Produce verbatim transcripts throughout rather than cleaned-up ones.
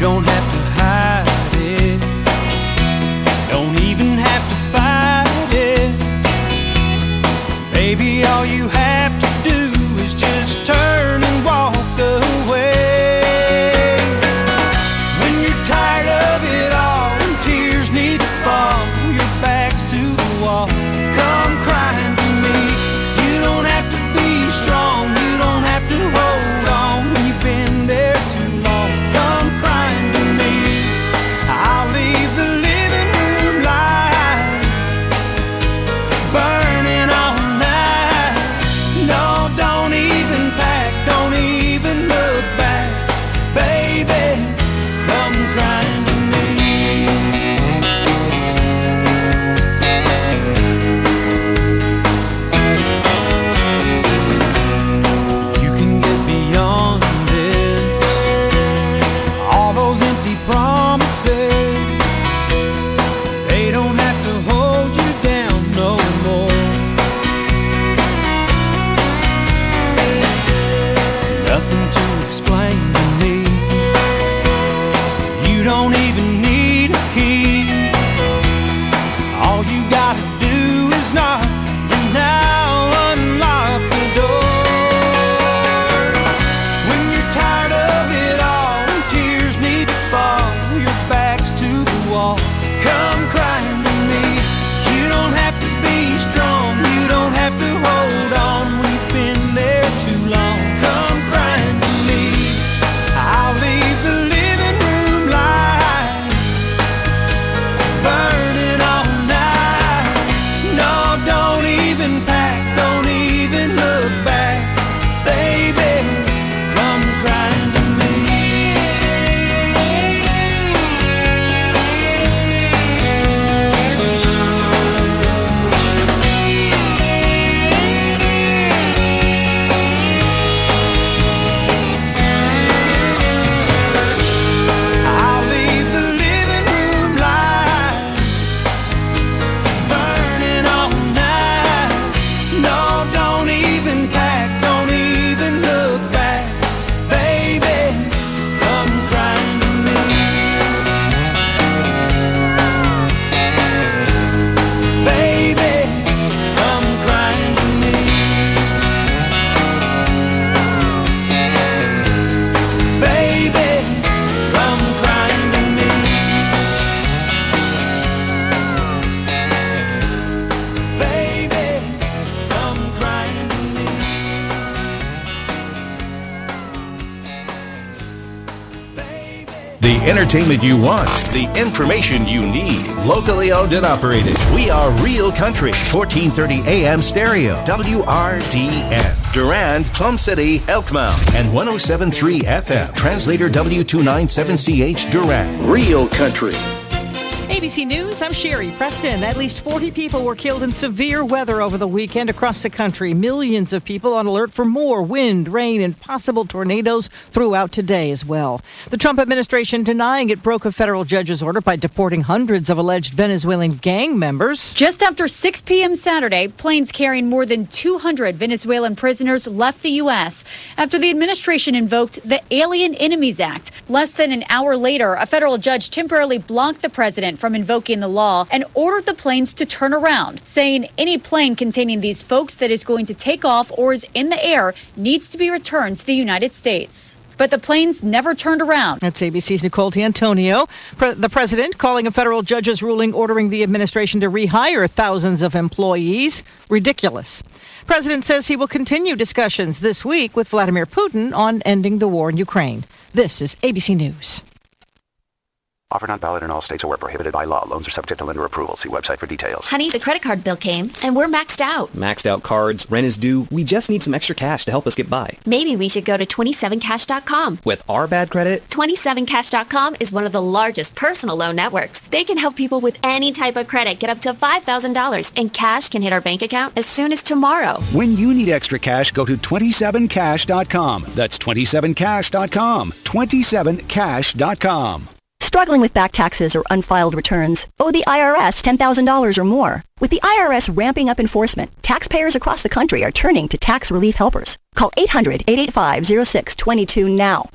don't have to hide it, don't even have to fight it. Baby, all you have to do is just turn and walk away. When you're tired of it all and tears need to fall, your back's to the wall, come crying to me. You don't have to be strong, you don't have to hold on when you've been there too long. Come crying to me. I'll leave the living room light burning all night. No, don't even pack, don't even look back. Baby, come crying to me. You can get beyond this, all those empty promises, they don't have to hold you down no more. Nothing to explain to me, you don't even need a key. All you gotta do is knock, and now unlock the door. When you're tired of it all and tears need to fall, your back's to the wall, come crying to me. You don't have to be strong, you don't have to hold on when you've been there too long. Come crying to me. I'll leave the living room light burning all night. No, don't even pack, don't even look back. Baby, come crying to me. I'll leave the living room light burning all night. No, don't even pack, don't even look back. Baby, come crying to me. Baby, come crying to me. Baby, come crying to me. Baby, come crying to me. The entertainment you want, the information you need. Locally owned and operated. We are Real Country, fourteen thirty A M stereo, W R D N. Durand, Plum City, Elkmount, and one oh seven point three F M. Translator W two ninety-seven C H, Durand. Real Country. A B C News, I'm Sherry Preston. At least forty people were killed in severe weather over the weekend across the country. Millions of people on alert for more wind, rain, and possible tornadoes throughout today as well. The Trump administration denying it broke a federal judge's order by deporting hundreds of alleged Venezuelan gang members. Just after six p.m. Saturday, planes carrying more than two hundred Venezuelan prisoners left the U S after the administration invoked the Alien Enemies Act. Less than an hour later, a federal judge temporarily blocked the president from invoking the law and ordered the planes to turn around, saying any plane containing these folks that is going to take off or is in the air needs to be returned to the United States. But the planes never turned around. That's A B C's Nicole D'Antonio. Pre- the president calling a federal judge's ruling ordering the administration to rehire thousands of employees ridiculous. President says he will continue discussions this week with Vladimir Putin on ending the war in Ukraine. This is A B C News. Offer not valid in all states or where prohibited by law. Loans are subject to lender approval. See website for details. Honey, the credit card bill came, and we're maxed out. Maxed out cards, rent is due. We just need some extra cash to help us get by. Maybe we should go to twenty-seven cash dot com. With our bad credit? twenty-seven cash dot com is one of the largest personal loan networks. They can help people with any type of credit get up to five thousand dollars, and cash can hit our bank account as soon as tomorrow. When you need extra cash, go to twenty-seven cash dot com. That's twenty-seven cash dot com. twenty-seven cash dot com. Struggling with back taxes or unfiled returns? Owe the I R S ten thousand dollars or more? With the I R S ramping up enforcement, taxpayers across the country are turning to tax relief helpers. Call eight hundred, eight eight five, oh six two two now.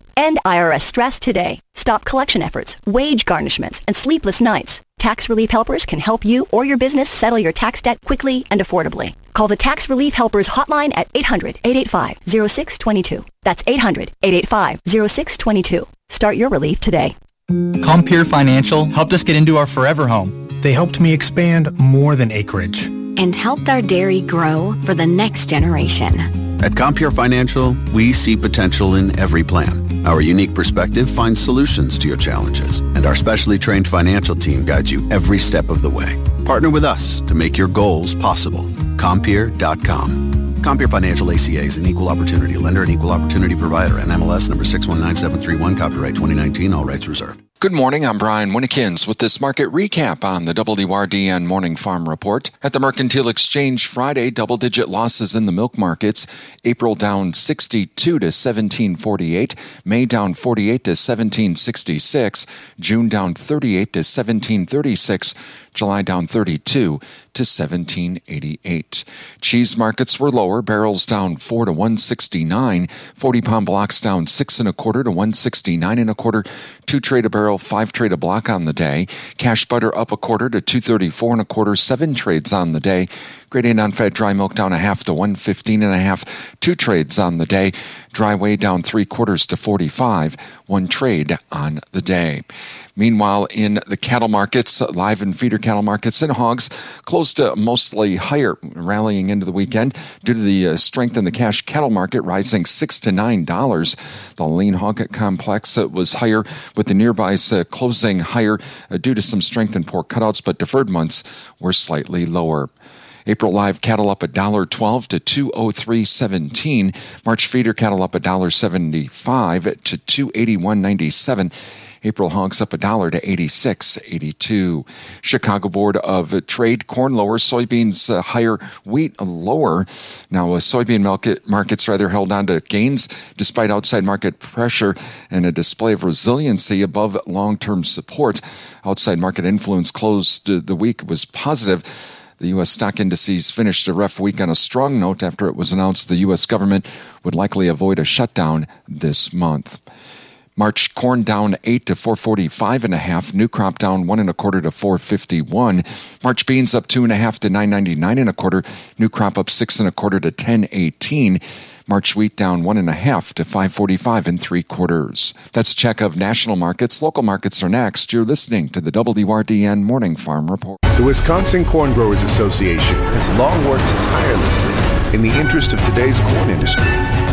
End I R S stress today. Stop collection efforts, wage garnishments, and sleepless nights. Tax Relief Helpers can help you or your business settle your tax debt quickly and affordably. Call the Tax Relief Helpers hotline at eight hundred, eight eight five, oh six two two. That's eight hundred, eight eight five, oh six two two. Start your relief today. Compeer Financial helped us get into our forever home. They helped me expand more than acreage. And helped our dairy grow for the next generation. At Compeer Financial, we see potential in every plan. Our unique perspective finds solutions to your challenges, and our specially trained financial team guides you every step of the way. Partner with us to make your goals possible. Compeer dot com. Compeer Financial A C A is an equal opportunity lender and equal opportunity provider. N M L S number six one nine seven three one, copyright twenty nineteen, all rights reserved. Good morning, I'm Brian Winnikins with this market recap on the W R D N Morning Farm Report. At the Mercantile Exchange Friday, double-digit losses in the milk markets. April down sixty-two to seventeen forty-eight, May down forty-eight to seventeen sixty-six, June down thirty-eight to seventeen thirty-six, July down thirty-two to seventeen eighty-eight. Cheese markets were lower, barrels down four to one sixty-nine, forty-pound blocks down six and a quarter to one sixty-nine and a quarter, two trade a barrel, five trade a block on the day. Cash butter up a quarter to two thirty-four and a quarter, seven trades on the day. Grade A non-fat dry milk down a half to one fifteen and a half, two trades on the day. Dry whey down three quarters to forty-five, one trade on the day. Meanwhile, in the cattle markets, live and feeder cattle markets and hogs closed uh, mostly higher, rallying into the weekend due to the uh, strength in the cash cattle market, rising six to nine dollars. The lean hog complex uh, was higher, with the nearbys uh, closing higher uh, due to some strength in pork cutouts, but deferred months were slightly lower. April live cattle up one dollar twelve to two oh three seventeen. March feeder cattle up one dollar seventy-five to two eighty-one ninety-seven. April hogs up a dollar to eighty-six eighty-two. Chicago Board of Trade, corn lower, soybeans uh, higher, wheat lower. Now, uh, soybean market, markets rather held on to gains despite outside market pressure and a display of resiliency above long-term support. Outside market influence closed uh, the week was positive. The U S stock indices finished a rough week on a strong note after it was announced the U S government would likely avoid a shutdown this month. March corn down eight to four forty-five and a half. New crop down one and a quarter to four fifty-one. March beans up two and a half to nine ninety-nine and a quarter. New crop up six and a quarter to ten eighteen. March wheat down one and a half to five forty-five and three quarters. That's a check of national markets. Local markets are next. You're listening to the W R D N Morning Farm Report. The Wisconsin Corn Growers Association has long worked tirelessly in the interest of today's corn industry.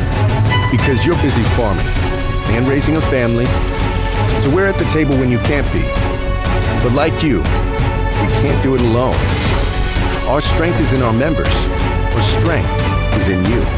Because you're busy farming and raising a family, so we're at the table when you can't be. But like you, we can't do it alone. Our strength is in our members. Our strength is in you.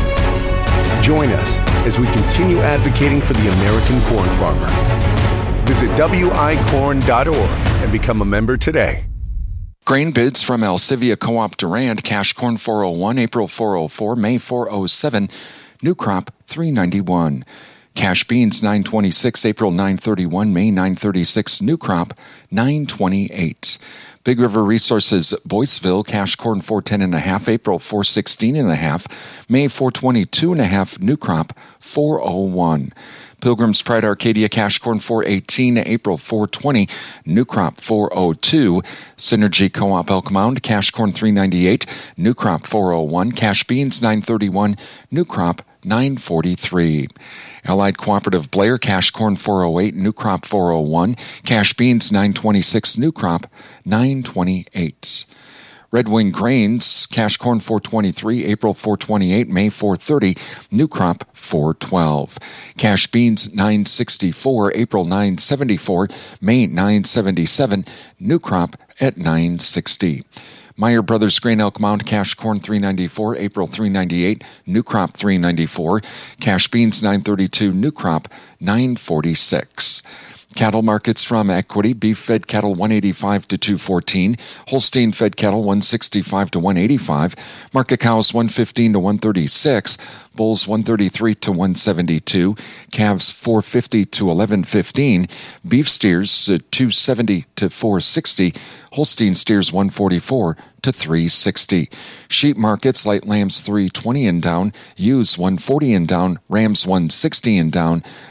Join us as we continue advocating for the American corn farmer. Visit W I corn dot org and become a member today. Grain bids from Alcivia Co-op Durand. Cash corn four oh one, April four oh four, May four oh seven. New crop three ninety-one. Cash beans nine twenty-six, April nine thirty-one, May nine thirty-six. New crop nine twenty-eight. Big River Resources Boyceville, cash corn four ten and a half, April four sixteen and a half, May four twenty-two and a half, new crop four oh one. Pilgrim's Pride Arcadia, cash corn four eighteen, April four twenty, new crop four oh two. Synergy Co-op Elk Mound, cash corn three ninety-eight, new crop four oh one. Cash beans nine thirty-one, new crop nine forty-three. Allied Cooperative Blair, cash corn four oh eight, new crop four oh one. Cash beans nine twenty-six, new crop nine twenty-eight. Red Wing Grains, cash corn four twenty-three, April four twenty-eight, May four thirty, new crop four twelve. Cash beans nine sixty-four, April nine seventy-four, May nine seventy-seven, new crop at nine sixty. Meyer Brothers Grain Elk Mound, cash corn three ninety-four, April three ninety-eight, new crop three ninety-four. Cash beans nine thirty-two, new crop nine forty-six. Cattle markets from Equity, beef fed cattle one eighty-five to two fourteen, Holstein fed cattle one sixty-five to one eighty-five, market cows one fifteen to one thirty-six, bulls one thirty-three to one seventy-two, calves four fifty to eleven fifteen, beef steers uh, two seventy to four sixty, Holstein steers one forty-four to three sixty. Sheep markets, light lambs three twenty and down, ewes one forty and down, rams one sixty and down,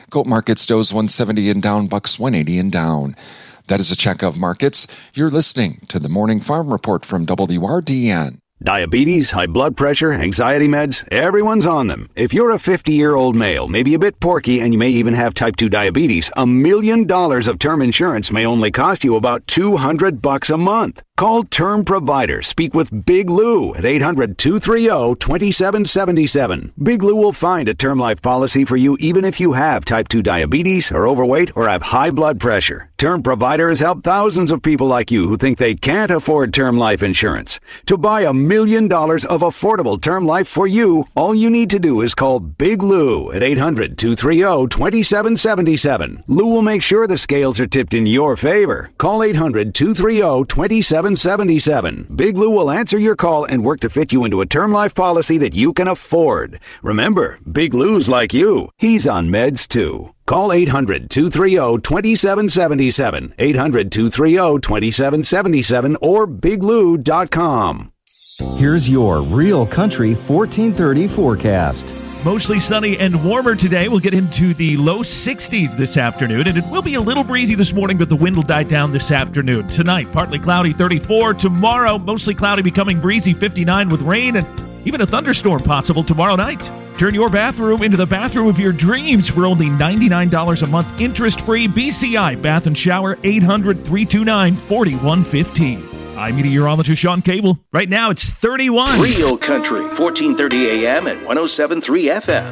Goat Markets Dows one seventy and down, Bucks one eighty and down. That is a check of markets. You're listening to the Morning Farm Report from W R D N. Diabetes, high blood pressure, anxiety meds, everyone's on them. If you're a fifty-year-old male, maybe a bit porky, and you may even have type two diabetes, a million dollars of term insurance may only cost you about two hundred bucks a month. Call Term Provider. Speak with Big Lou at eight hundred, two three zero, two seven seven seven. Big Lou will find a term life policy for you even if you have type two diabetes, are overweight, or have high blood pressure. Term Provider has helped thousands of people like you who think they can't afford term life insurance. To buy a million dollars of affordable term life for you, all you need to do is call Big Lou at eight hundred, two three zero, two seven seven seven. Lou will make sure the scales are tipped in your favor. Call eight hundred, two three zero, two seven seven seven. Big Lou will answer your call and work to fit you into a term life policy that you can afford. Remember, Big Lou's like you. He's on meds too. Call eight hundred, two three zero, two seven seven seven, eight hundred, two three zero, two seven seven seven, or big lou dot com. Here's your Real Country fourteen thirty forecast. Mostly sunny and warmer today. We'll get into the low sixties this afternoon, and it will be a little breezy this morning, but the wind will die down this afternoon. Tonight, partly cloudy, thirty-four. Tomorrow, mostly cloudy, becoming breezy, fifty-nine, with rain and even a thunderstorm possible tomorrow night. Turn your bathroom into the bathroom of your dreams for only ninety-nine dollars a month, interest-free. B C I Bath and Shower, eight hundred, three two nine, four one one five. I'm meteorologist Sean Cable. Right now, it's thirty-one. Real Country, fourteen thirty A M and one oh seven point three F M.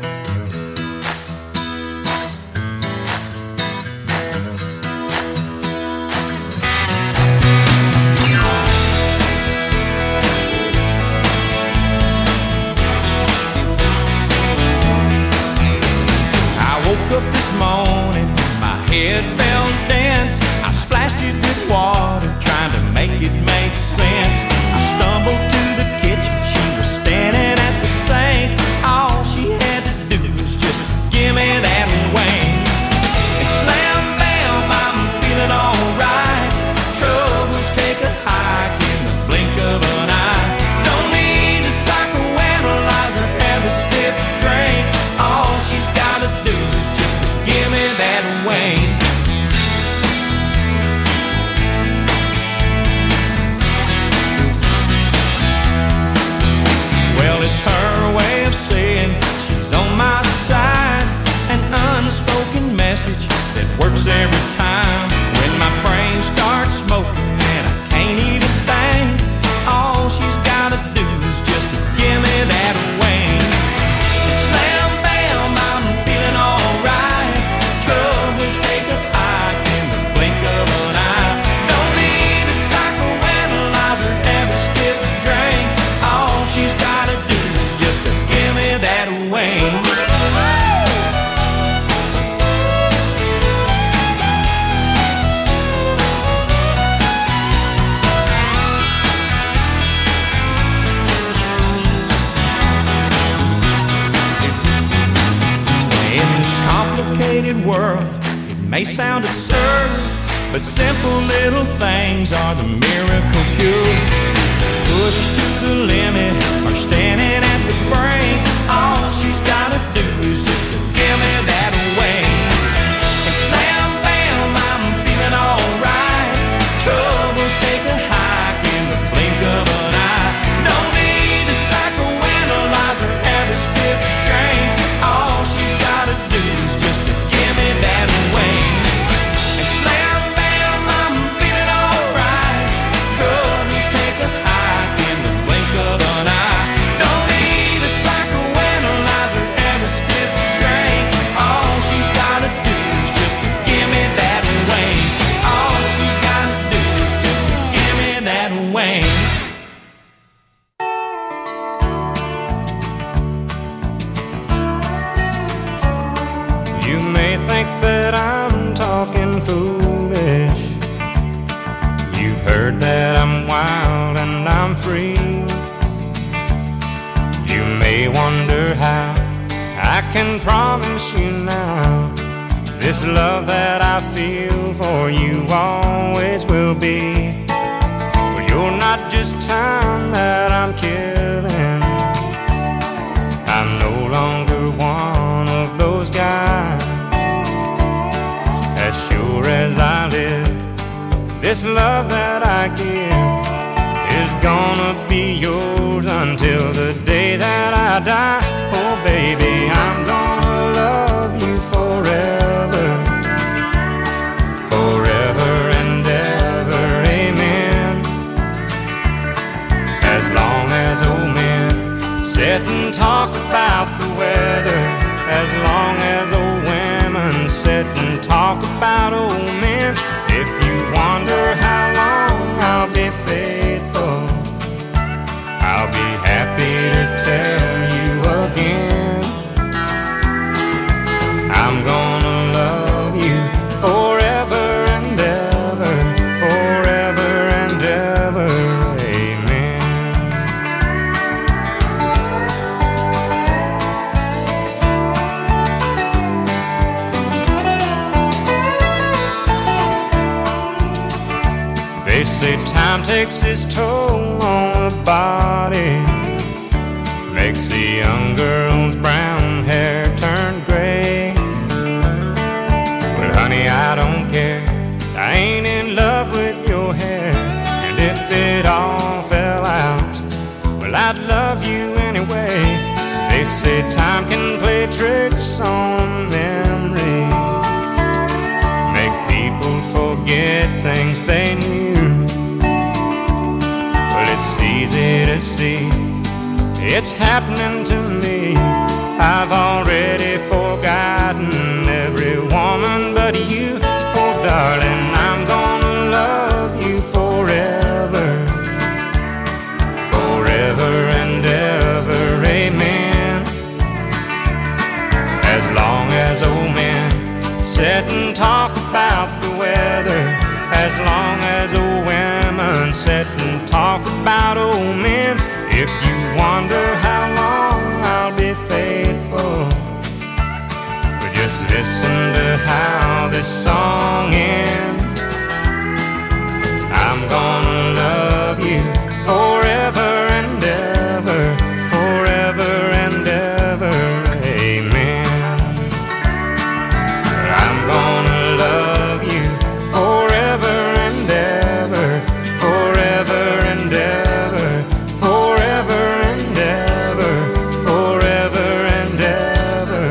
I woke up this morning, my head felt dense. I splashed it with water, trying to make it make sense. I stumbled to the kitchen, she was standing at the sink. All she had to do was just give me that wing. And slam bam, I'm feeling alright. Troubles take a hike in the blink of an eye. Don't need to psychoanalyze or have a stiff drink. All she's gotta do is just give me that wing. Well, it's her way of saying she's on my side. An unspoken message that works every time. When my brain starts smoking and I can't even think, all she's gotta do is just give me that wing. Slam bam, I'm feeling alright. Troubles take a hike in the blink of an eye. Don't need a psychoanalyze or have a stiff drink. All she's gotta do is just give me that wing. In this complicated world, it may sound absurd, but simple little things are the miracle cure. Pushed to the limit or standing at the brink, all she's gotta do is just give me that wing. And slam bam, I'm feeling alright. Troubles take a hike in the blink of an eye. Don't need a psychoanalyze or have a stiff drink. All she's gotta do is just give me that wing. And slam bam, I'm feeling alright. Troubles take a hike in the blink of an eye. Don't need a psychoanalyze or have a stiff drink. All she's gotta do is just give me that wing. All she's gotta do is just give me that wing. You may think that I'm talking foolish. You've heard that I'm wild and I'm free. You may wonder how I can promise you now this love that I feel for you always will be. But you're not just time that I'm killing. I'm no longer one of those guys this love that I give is gonna be yours until the day that I die. Oh baby, I'm gonna love you forever, forever and ever, amen. As long as old men sit and talk about the weather, as long as old women sit and talk about old men, if you wonder how long I'll be faithful, I'll be happy to tell you again. I'm gonna love you forever and ever, forever and ever, amen. They say time takes its toll on the body, makes the young girl's brown hair turn gray. Well, honey, I don't care, I ain't in love with your hair. And if it all fell out, well, I'd love you anyway. They say time can play tricks on memory, make people forget things they knew. It's easy to see, it's happening to me. I've already forgotten every woman but you. Oh darling, I'm gonna love you forever, forever and ever, amen. As long as old men sit and talk about the weather, as long as old women sit and talk about old men, if you wonder how long I'll be faithful, but just listen to how this song ends. I'm gonna love you forever and ever, forever and ever, amen. I'm gonna love you forever and ever, forever and ever, forever and ever, forever and ever,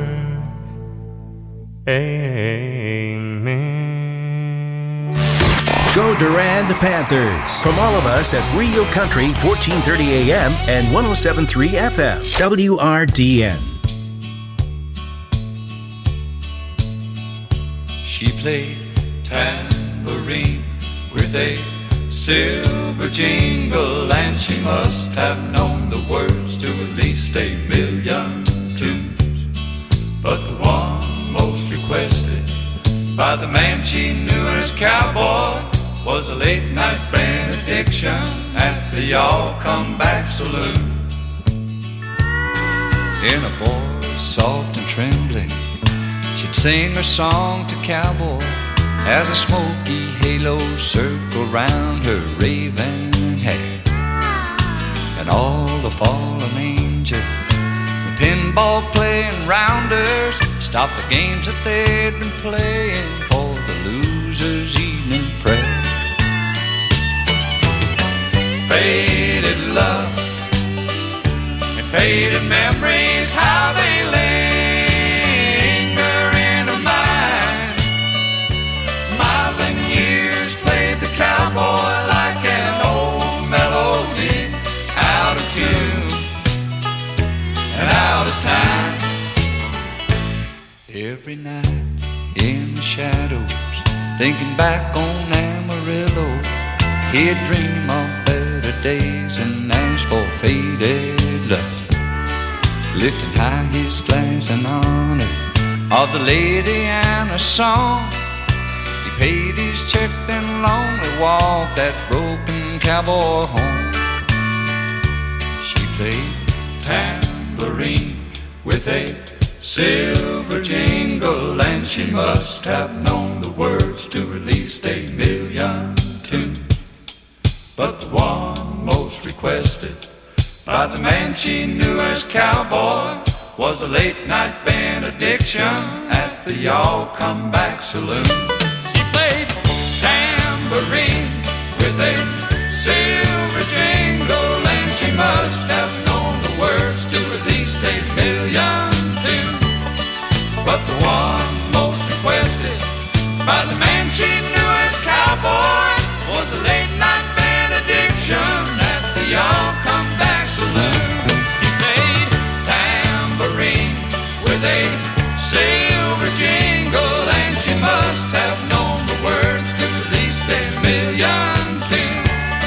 amen. Go Durand Panthers. From all of us at Real Country, fourteen thirty A M and one oh seven point three F M, W R D N. She played tambourine with a silver jingle, and she must have known the words to at least a million tunes. But the one most requested by the man she knew as cowboy was a late night benediction at the Y'all Come Back Saloon. In a voice soft and trembling, she'd sing her song to cowboy as a smoky halo circled round her raven hair. And all the fallen angels, the pinball playing rounders, stopped the games that they'd been playing for the loser's evening prayer. Faded love and faded memories, how they linger in her mind. Miles and years played the cowboy like an old melody, out of tune and out of time. Every night in the shadows, thinking back on Amarillo, he'd dream of better days and ask for faded love. Lifting high his glass in honor of the lady and her song, he paid his check then lonely walked that broken cowboy home. She played tambourine with a silver jingle, and she must have known the words to at least a million tunes. But the one most requested by the man she knew as cowboy was a late night benediction at the Y'all Come Back Saloon. She played tambourine tambourine with a silver jingle, and she must have known the words to at least a million tune. But the one most requested by the man she knew as cowboy was a late night benediction at the Y'all Come Back Saloon. He played tambourine with a silver jingle, and she must have known the words to at least a million tune.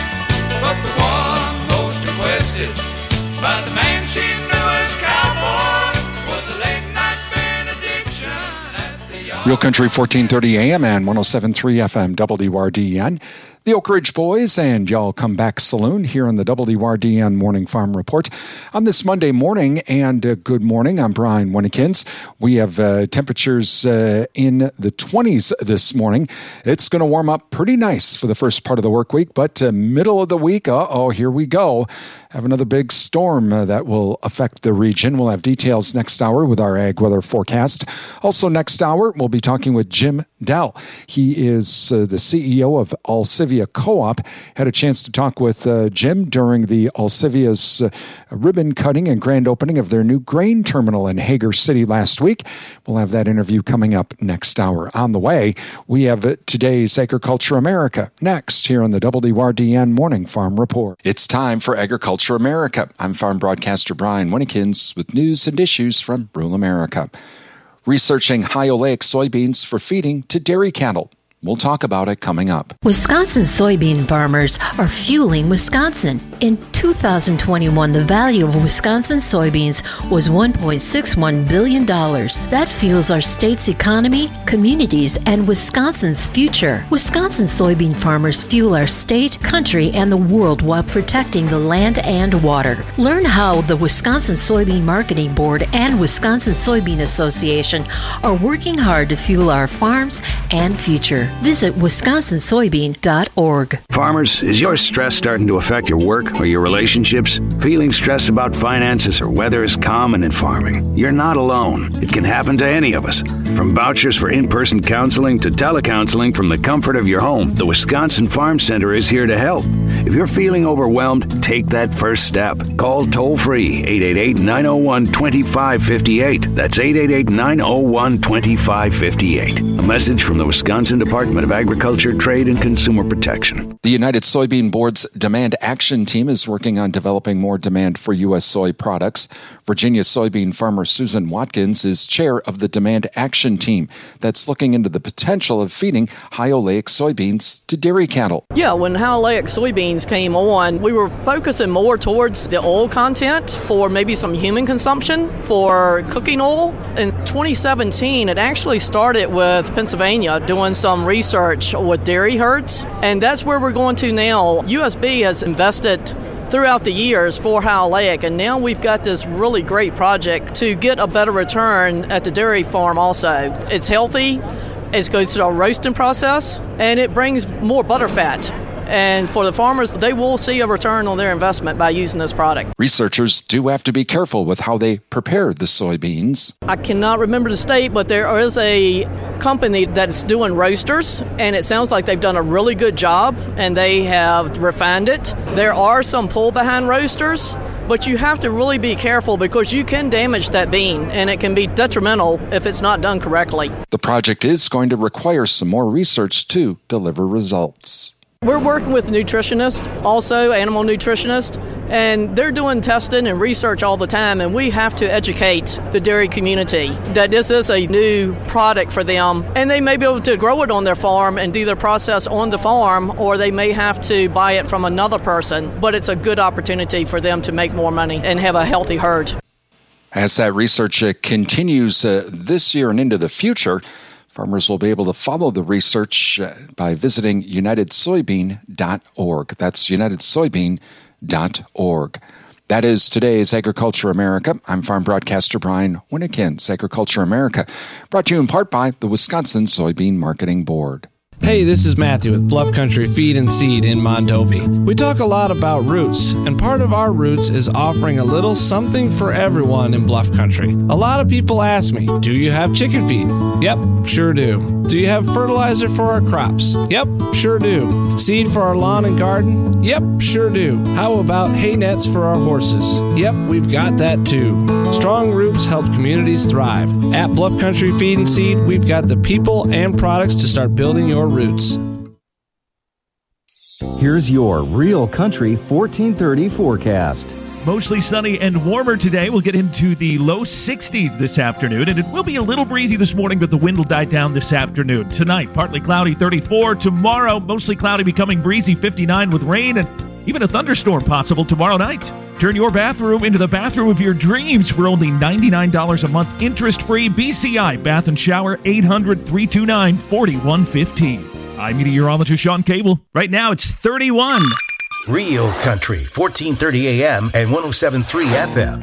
But the one most requested by the man she knew as cowboy was a late night benediction at the Y'all. Real Country fourteen thirty A M and one oh seven point three F M W R D N. The Oak Ridge Boys and Y'all Come Back Saloon here on the W R D N Morning Farm Report on this Monday morning. And uh, good morning. I'm Brian Winnekins. We have uh, temperatures uh, in the twenties this morning. It's going to warm up pretty nice for the first part of the work week, but uh, middle of the week, uh-oh, here we go. Have another big storm uh, that will affect the region. We'll have details next hour with our ag weather forecast. Also next hour, we'll be talking with Jim Dell. He is uh, the C E O of Alcivia Co-op. Had a chance to talk with uh, Jim during the Alcivia's uh, ribbon cutting and grand opening of their new grain terminal in Hager City last week. We'll have that interview coming up next hour. On the way, we have uh, today's Agriculture America next here on the W R D N Morning Farm Report. It's time for Agriculture America. I'm farm broadcaster Brian Winnekins with news and issues from rural America. Researching high oleic soybeans for feeding to dairy cattle. We'll talk about it coming up. Wisconsin soybean farmers are fueling Wisconsin. In two thousand twenty-one, the value of Wisconsin soybeans was one point six one billion dollars. That fuels our state's economy, communities, and Wisconsin's future. Wisconsin soybean farmers fuel our state, country, and the world while protecting the land and water. Learn how the Wisconsin Soybean Marketing Board and Wisconsin Soybean Association are working hard to fuel our farms and future. Visit wisconsin soybean dot org. Farmers, is your stress starting to affect your work or your relationships? Feeling stressed about finances or weather is common in farming. You're not alone. It can happen to any of us. From vouchers for in-person counseling to telecounseling from the comfort of your home, the Wisconsin Farm Center is here to help. If you're feeling overwhelmed, take that first step. Call toll-free eight eight eight, nine oh one, two five five eight. That's eight eight eight, nine oh one, two five five eight. A message from the Wisconsin Department of Agriculture, Trade, and Consumer Protection. The United Soybean Board's Demand Action Team is working on developing more demand for U S soy products. Virginia soybean farmer Susan Watkins is chair of the Demand Action Team that's looking into the potential of feeding high oleic soybeans to dairy cattle. Yeah, when high oleic soybeans came on, we were focusing more towards the oil content for maybe some human consumption for cooking oil. In twenty seventeen, it actually started with Pennsylvania doing some research with dairy herds, and that's where we're going to now. U S B has invested throughout the years for high oleic, and now we've got this really great project to get a better return at the dairy farm also. It's healthy, it goes through a roasting process, and it brings more butter fat. And for the farmers, they will see a return on their investment by using this product. Researchers do have to be careful with how they prepare the soybeans. I cannot remember the state, but there is a company that's doing roasters, and it sounds like they've done a really good job, and they have refined it. There are some pull-behind roasters, but you have to really be careful because you can damage that bean, and it can be detrimental if it's not done correctly. The project is going to require some more research to deliver results. We're working with nutritionists, also animal nutritionists, and they're doing testing and research all the time, and we have to educate the dairy community that this is a new product for them, and they may be able to grow it on their farm and do their process on the farm, or they may have to buy it from another person, but it's a good opportunity for them to make more money and have a healthy herd. As that research uh, continues uh, this year and into the future, farmers will be able to follow the research uh, by visiting united soybean dot org. That's united soybean dot org. That is today's Agriculture America. I'm farm broadcaster Brian Winnekins. Agriculture America, brought to you in part by the Wisconsin Soybean Marketing Board. Hey, this is Matthew with Bluff Country Feed and Seed in Mondovi. We talk a lot about roots, and part of our roots is offering a little something for everyone in Bluff Country. A lot of people ask me, do you have chicken feed? Yep, sure do. Do you have fertilizer for our crops? Yep, sure do. Seed for our lawn and garden? Yep, sure do. How about hay nets for our horses? Yep, we've got that too. Strong roots help communities thrive. At Bluff Country Feed and Seed, we've got the people and products to start building your roots. Here's your Real Country fourteen thirty forecast. Mostly sunny and warmer today. We'll get into the low sixties this afternoon, and it will be a little breezy this morning, but the wind will die down this afternoon. Tonight, partly cloudy, thirty-four. Tomorrow, mostly cloudy, becoming breezy, fifty-nine, with rain and even a thunderstorm possible tomorrow night. Turn your bathroom into the bathroom of your dreams for only ninety-nine dollars a month, interest-free. B C I Bath and Shower, eight hundred, three two nine, four one one five. I'm meteorologist Sean Cable. Right now, it's thirty-one. Real Country, fourteen thirty A M and one oh seven point three F M.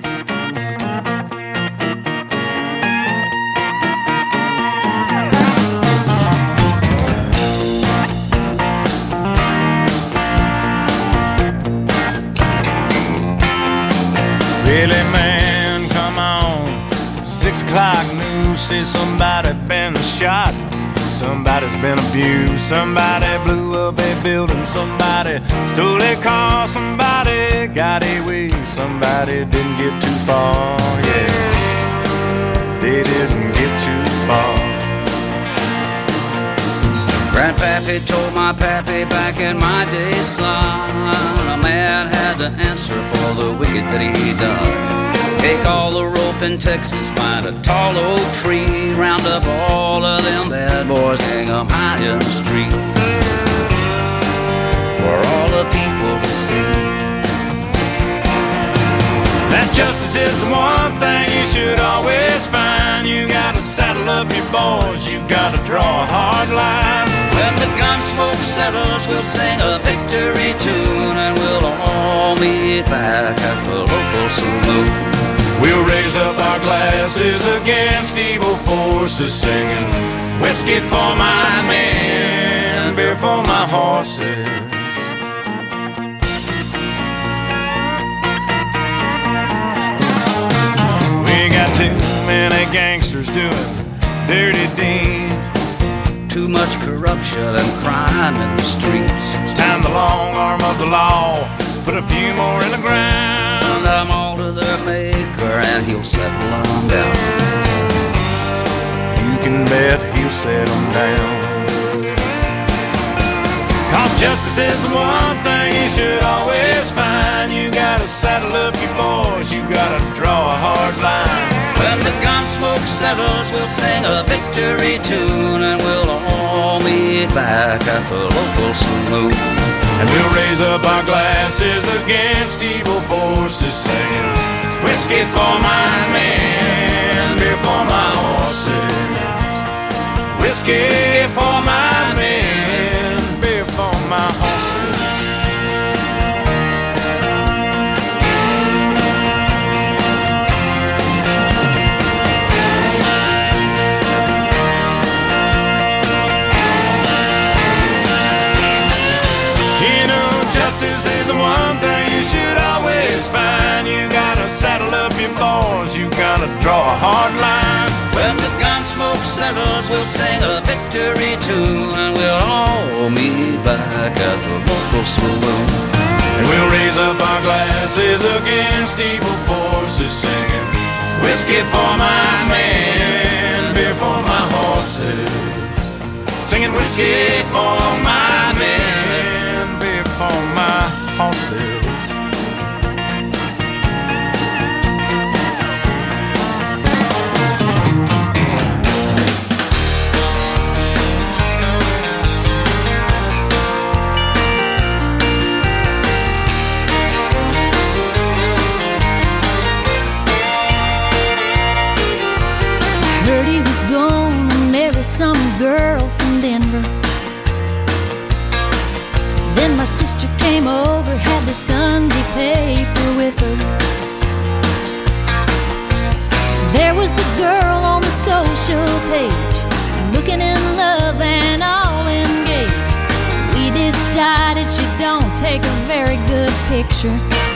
Really, man, come on. Six o'clock news says somebody been shot. Somebody's been abused, somebody blew up a building, somebody stole a car, somebody got away, somebody didn't get too far, yeah, they didn't get too far. Grandpappy told my pappy back in my day, son, a man had to answer for the wicked that he done. Take all the rope in Texas, find a tall oak tree, round up all of them bad boys, hang 'em high in the street for all the people to see. That justice is the one thing you should always find. You gotta saddle up your boys, you gotta draw a hard line. When the gun smoke settles, we'll sing a victory tune, and we'll all meet back at the local saloon. We'll raise up our glasses against evil forces, singing whiskey for my men, beer for my horses. We got too many gangsters doing dirty deeds, too much corruption and crime in the streets. It's time the long arm of the law put a few more in the ground. Send them all to their maker and he'll settle them down. You can bet he'll settle them down. Cause justice is the one thing you should always find. You gotta saddle up your boys, you gotta draw a hard line. When the gun smoke settles, we'll sing a victory tune, and we'll all meet back at the local saloon. And we'll raise up our glasses against evil forces, saying whiskey for my men, beer for my horses. Whiskey for my men, beer for my horses. Saddle up your boys, you gotta draw a hard line. When the gun smoke settles, we'll sing a victory tune, and we'll all meet back at the local saloon. And we'll raise up our glasses against evil forces, singing whiskey for my men, beer for my horses. Singing whiskey for my men, beer for my horses. Some girl from Denver. Then my sister came over, had the Sunday paper with her. There was the girl on the social page, looking in love and all take a very good picture.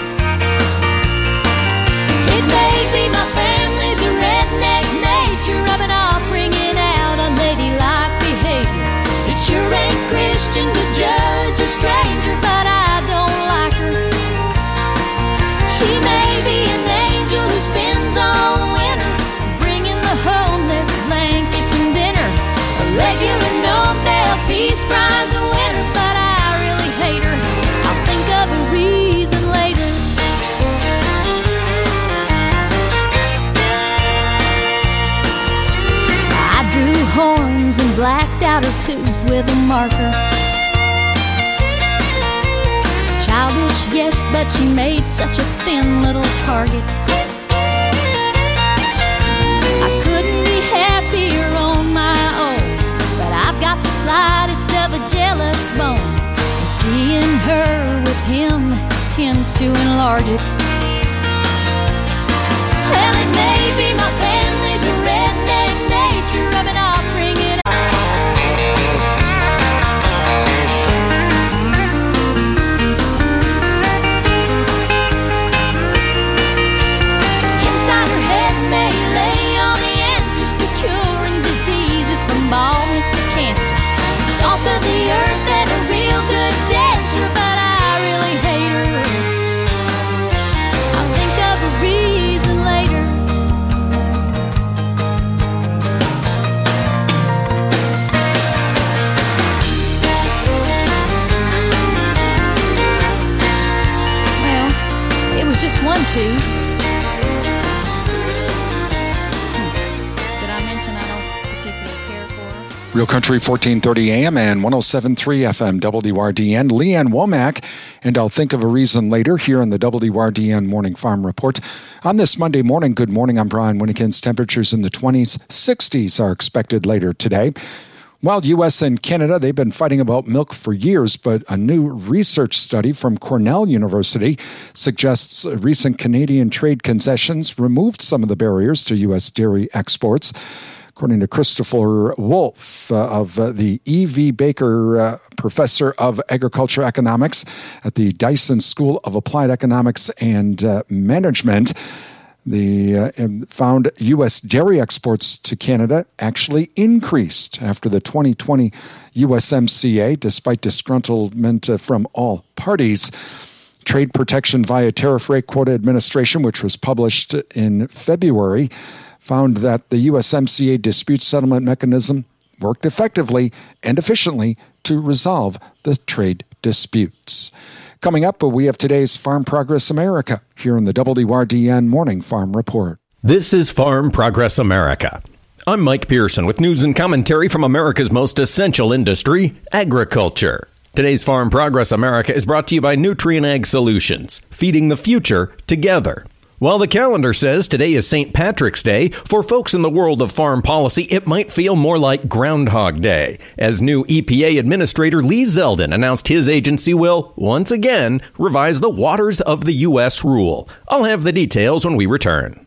It may be my family's a redneck nature, rubbing off, bringing out unladylike behavior. It sure ain't Christian to judge a stranger, but I don't like her. She may be an angel who spends all the winter bringing the homeless blankets and dinner, a regular Nobel Peace Prize winner, but I really hate her. I'll think of a reason later. I drew horns and blacked out her tooth with a marker. Childish, yes, but she made such a thin little target. I couldn't be happier on my own, but I've got the slightest of a jealous bone, and seeing her with him tends to enlarge it. Well, it may be my family's a redneck nature, rubbing off, bringing out. Baldness to cancer, salt of the earth and a real good dancer, but I really hate her. I'll think of a reason later. Well, it was just one tooth. Real Country fourteen thirty A M and one oh seven point three F M W R D N. Leanne Womack, and I'll think of a reason later here on the W R D N Morning Farm Report. On this Monday morning, good morning, I'm Brian Winnikins. Temperatures in the twenties, sixties are expected later today. While U S and Canada, they've been fighting about milk for years, but a new research study from Cornell University suggests recent Canadian trade concessions removed some of the barriers to U S dairy exports. According to Christopher Wolf uh, of uh, the E V Baker uh, Professor of Agriculture Economics at the Dyson School of Applied Economics and uh, Management, the uh, found U S dairy exports to Canada actually increased after the twenty twenty U S M C A, despite disgruntlement uh, from all parties. Trade Protection via Tariff Rate Quota Administration, which was published in February, found that the U S M C A dispute settlement mechanism worked effectively and efficiently to resolve the trade disputes. Coming up, we have today's Farm Progress America here in the W R D N Morning Farm Report. This is Farm Progress America. I'm Mike Pearson with news and commentary from America's most essential industry, agriculture. Today's Farm Progress America is brought to you by Nutrien Ag Solutions, feeding the future together. While the calendar says today is Saint Patrick's Day, for folks in the world of farm policy, it might feel more like Groundhog Day, as new E P A Administrator Lee Zeldin announced his agency will, once again, revise the waters of the U S rule. I'll have the details when we return.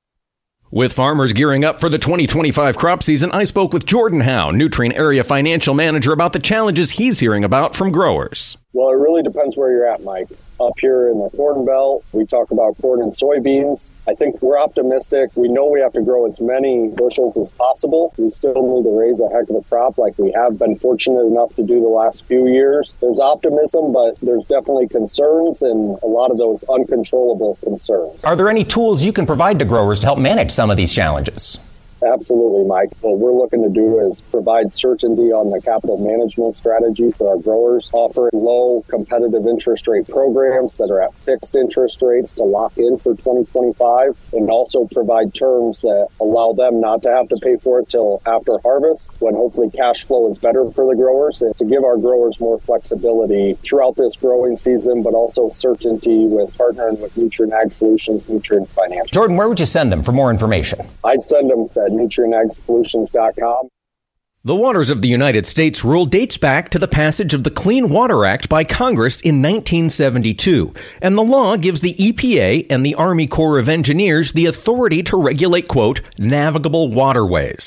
With farmers gearing up for the twenty twenty-five crop season, I spoke with Jordan Howe, Nutrien Area Financial Manager, about the challenges he's hearing about from growers. Well, it really depends where you're at, Mike. Up here in the Corn Belt, we talk about corn and soybeans. I think we're optimistic. We know we have to grow as many bushels as possible. We still need to raise a heck of a crop like we have been fortunate enough to do the last few years. There's optimism, but there's definitely concerns and a lot of those uncontrollable concerns. Are there any tools you can provide to growers to help manage some of these challenges? Absolutely, Mike. What we're looking to do is provide certainty on the capital management strategy for our growers, offering low competitive interest rate programs that are at fixed interest rates to lock in for twenty twenty-five, and also provide terms that allow them not to have to pay for it till after harvest, when hopefully cash flow is better for the growers, and to give our growers more flexibility throughout this growing season, but also certainty with partnering with Nutrien Ag Solutions, Nutrien Financial. Jordan, where would you send them for more information? I'd send them to Nutrien Ag Solutions dot com. The Waters of the United States rule dates back to the passage of the Clean Water Act by Congress in nineteen seventy-two, and the law gives the E P A and the Army Corps of Engineers the authority to regulate, quote, navigable waterways.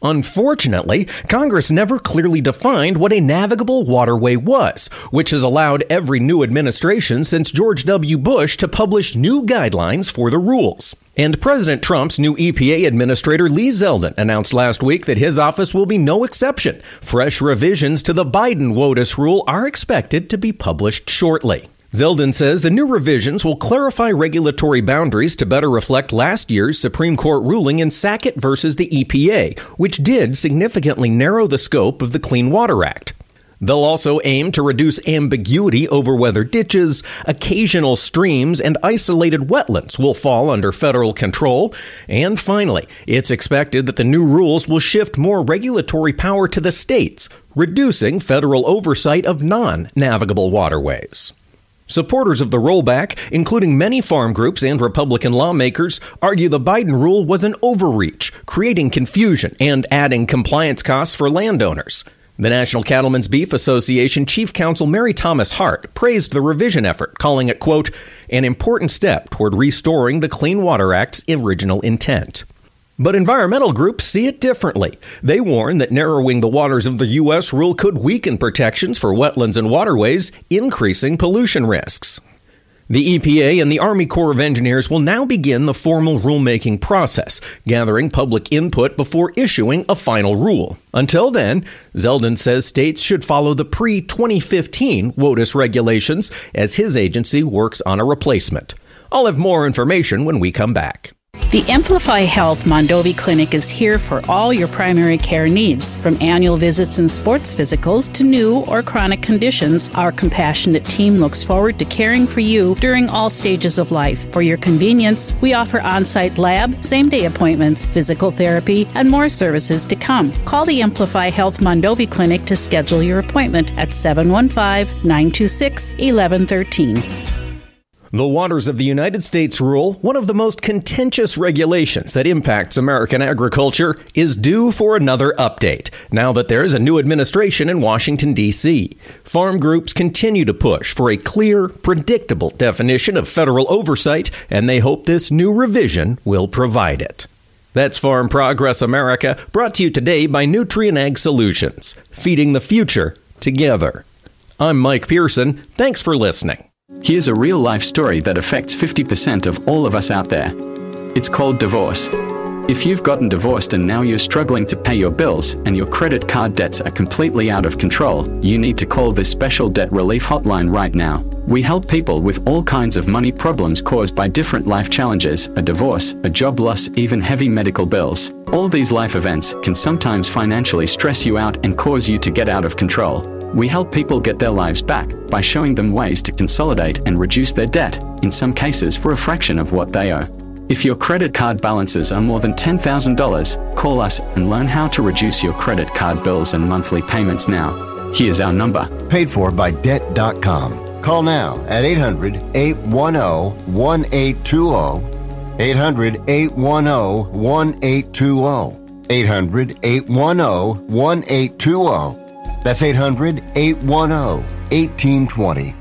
Unfortunately, Congress never clearly defined what a navigable waterway was, which has allowed every new administration since George W. Bush to publish new guidelines for the rules. And President Trump's new E P A administrator, Lee Zeldin, announced last week that his office will be no exception. Fresh revisions to the Biden WOTUS rule are expected to be published shortly. Zeldin says the new revisions will clarify regulatory boundaries to better reflect last year's Supreme Court ruling in Sackett versus the E P A, which did significantly narrow the scope of the Clean Water Act. They'll also aim to reduce ambiguity over whether ditches, occasional streams, and isolated wetlands will fall under federal control. And finally, it's expected that the new rules will shift more regulatory power to the states, reducing federal oversight of non-navigable waterways. Supporters of the rollback, including many farm groups and Republican lawmakers, argue the Biden rule was an overreach, creating confusion and adding compliance costs for landowners. The National Cattlemen's Beef Association Chief Counsel Mary Thomas Hart praised the revision effort, calling it, quote, an important step toward restoring the Clean Water Act's original intent. But environmental groups see it differently. They warn that narrowing the waters of the U S rule could weaken protections for wetlands and waterways, increasing pollution risks. The E P A and the Army Corps of Engineers will now begin the formal rulemaking process, gathering public input before issuing a final rule. Until then, Zeldin says states should follow the pre twenty fifteen WOTUS regulations as his agency works on a replacement. I'll have more information when we come back. The Amplify Health Mondovi Clinic is here for all your primary care needs. From annual visits and sports physicals to new or chronic conditions, our compassionate team looks forward to caring for you during all stages of life. For your convenience, we offer on-site lab, same-day appointments, physical therapy, and more services to come. Call the Amplify Health Mondovi Clinic to schedule your appointment at seven one five, nine two six, one one one three. The Waters of the United States rule, one of the most contentious regulations that impacts American agriculture, is due for another update, now that there is a new administration in Washington, D C Farm groups continue to push for a clear, predictable definition of federal oversight, and they hope this new revision will provide it. That's Farm Progress America, brought to you today by Nutrien Ag Solutions, feeding the future together. I'm Mike Pearson. Thanks for listening. Here's a real-life story that affects fifty percent of all of us out there. It's called divorce. If you've gotten divorced and now you're struggling to pay your bills and your credit card debts are completely out of control, you need to call this special debt relief hotline right now. We help people with all kinds of money problems caused by different life challenges, a divorce, a job loss, even heavy medical bills. All these life events can sometimes financially stress you out and cause you to get out of control. We help people get their lives back by showing them ways to consolidate and reduce their debt, in some cases for a fraction of what they owe. If your credit card balances are more than ten thousand dollars, call us and learn how to reduce your credit card bills and monthly payments now. Here's our number. Paid for by debt dot com. Call now at eight hundred, eight one zero, one eight two zero, eight hundred, eight one zero, one eight two zero, eight hundred, eight one zero, one eight two zero. That's eight hundred, eight one zero, one eight two zero.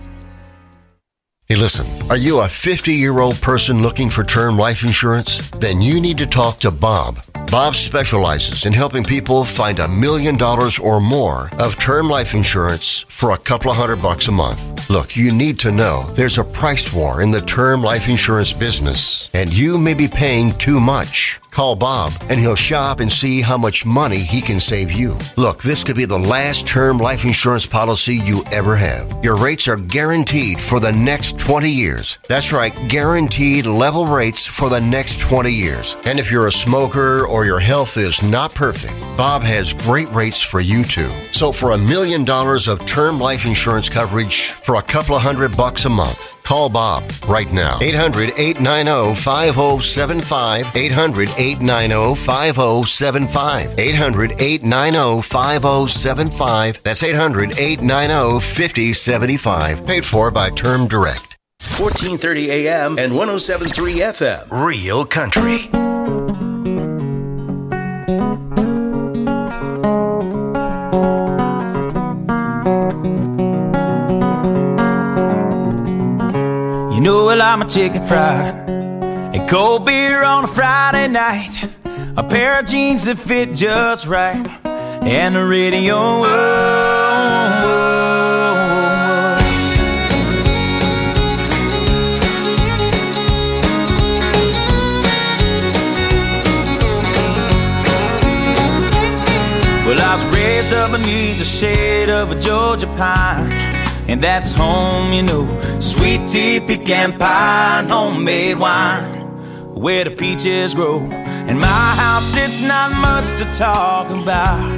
Hey, listen, are you a fifty-year-old person looking for term life insurance? Then you need to talk to Bob. Bob specializes in helping people find a million dollars or more of term life insurance for a couple of hundred bucks a month. Look, you need to know there's a price war in the term life insurance business, and you may be paying too much. Call Bob, and he'll shop and see how much money he can save you. Look, this could be the last term life insurance policy you ever have. Your rates are guaranteed for the next twenty years. That's right, guaranteed level rates for the next twenty years. And if you're a smoker or your health is not perfect, Bob has great rates for you too. So for a million dollars of term life insurance coverage for a couple of hundred bucks a month, call Bob right now. eight hundred, eight nine zero, five zero seven five. eight hundred, eight nine zero, five zero seven five. eight hundred, eight nine zero, five zero seven five. That's eight hundred, eight nine zero, five zero seven five. Paid for by Term Direct. fourteen thirty A M and one oh seven point three F M. Real Country. You know, well, I'm a chicken fried and cold beer on a Friday night. a pair of jeans that fit just right, and the radio. Whoa, whoa, whoa. Well, I was raised up beneath the shade of a Georgia pine, and that's home, you know. Sweet tea, pecan pie, and homemade wine, where the peaches grow. In my house, it's not much to talk about,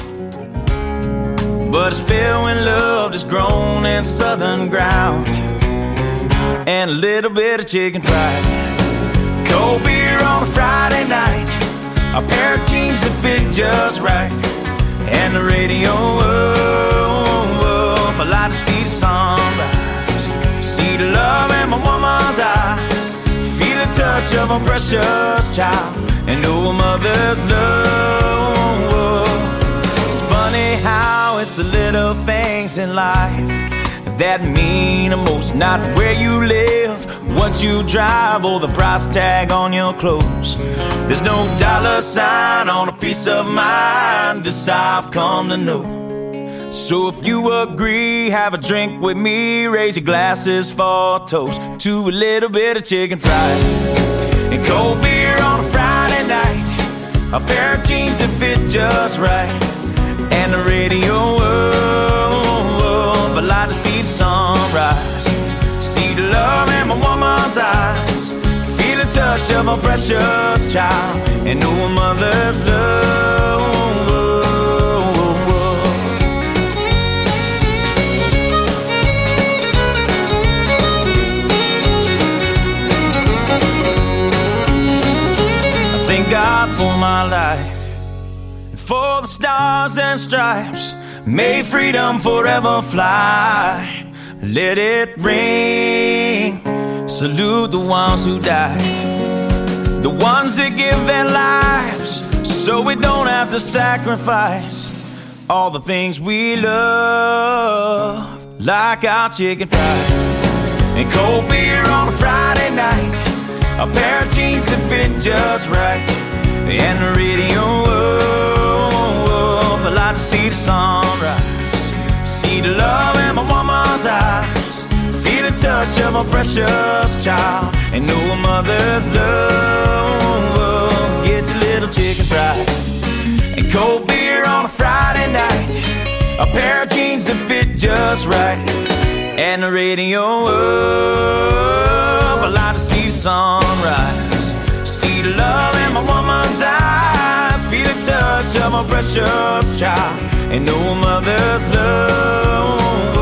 but it's filled with love that's grown in southern ground, and a little bit of chicken fried. Cold beer on a Friday night, a pair of jeans that fit just right, and the radio. Whoa, I like to see the sunrise, see the love in my woman's eyes, feel the touch of a precious child, and know a mother's love. It's funny how it's the little things in life that mean the most. Not where you live, what you drive, or the price tag on your clothes. There's no dollar sign on a piece of mind, this I've come to know. So if you agree, have a drink with me, raise your glasses for a toast to a little bit of chicken fried and cold beer on a Friday night, a pair of jeans that fit just right, and the radio. Whoa, whoa, I'd like to see the sunrise, see the love in my woman's eyes, feel the touch of a precious child, and know a mother's love. Thank God for my life, and for the stars and stripes. May freedom forever fly. Let it ring. Salute the ones who died, the ones that give their lives so we don't have to sacrifice all the things we love, like our chicken fried and cold beer on a Friday night, a pair of jeans that fit just right, and the radio. Whoa, I like to see the sunrise, see the love in my woman's eyes, feel the touch of a precious child, and know a mother's love. Get your little chicken fried and cold beer on a Friday night, a pair of jeans that fit just right, and the radio. I like to see the sunrise, see the love in my woman's eyes, feel the touch of a precious child, and know a mother's love.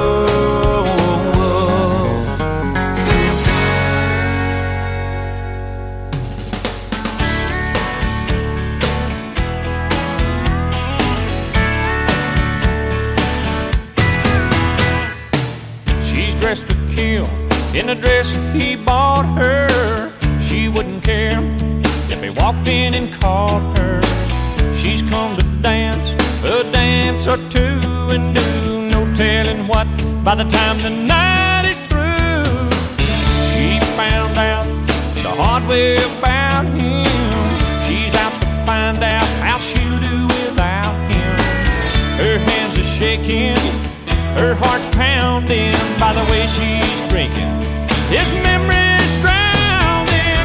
She's dressed to kill in the dress he bought her. She wouldn't care if he walked in and caught her. She's come to dance a dance or two and do no telling what by the time the night is through. She found out the hard way about him. She's out to find out how she'll do without him. Her hands are shaking, her heart's pounding by the way she's drinking. His memory's drowning.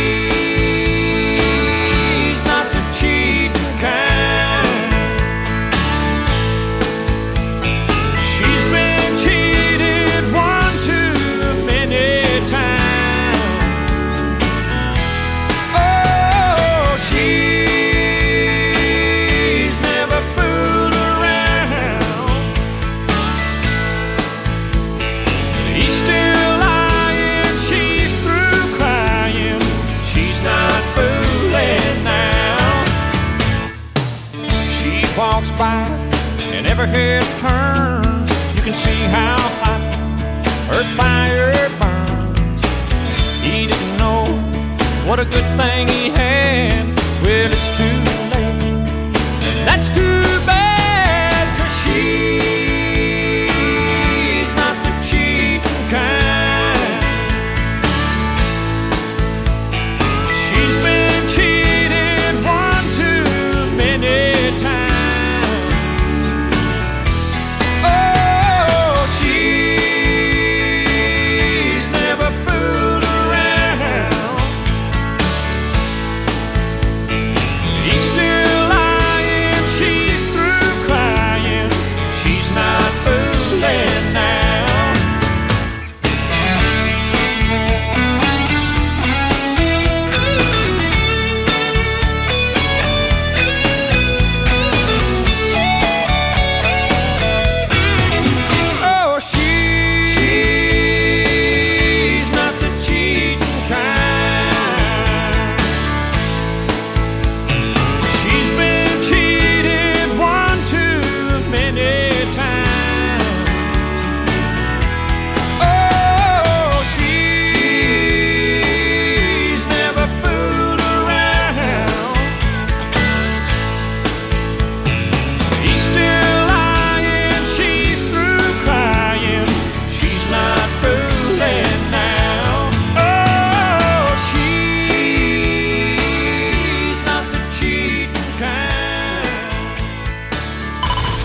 She's not the cheating kind. She's been cheated one too many times. Oh, she's never fooled around. He's still lying, she's through crying. She's not fooling now. She walks by and every head turns. You can see how hot her fire burns. He didn't know what a good thing he had. Well, it's too late, and that's too bad, 'cause she's not the cheating kind. She's been cheated one